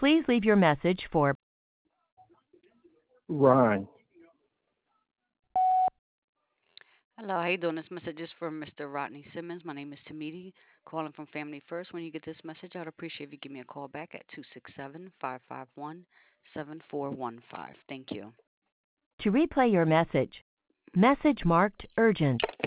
Please leave your message for Ron. Hello, how you doing? This message is for Mr. Rodney Simmons. My name is Tamiti, calling from Family First. When you get this message, I'd appreciate if you give me a call back at 267-551-7415. Thank you. to replay your message. Message marked urgent.